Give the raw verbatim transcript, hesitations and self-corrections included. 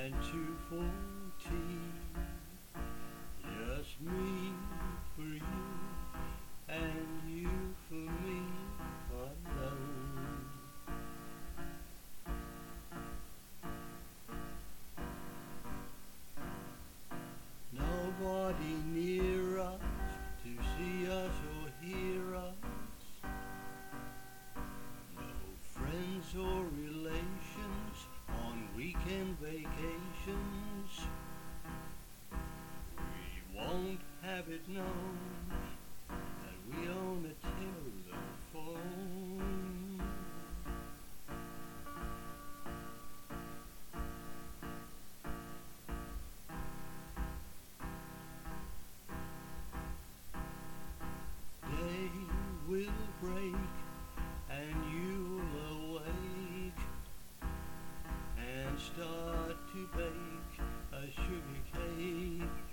and two for tea. Just me for you and you for me alone. Nobody near us to see us or hear us. No friends or relations on weekend vacations. We won't have it known that we own a telephone. Day will break and you'll awake and start to bake a sugar cake.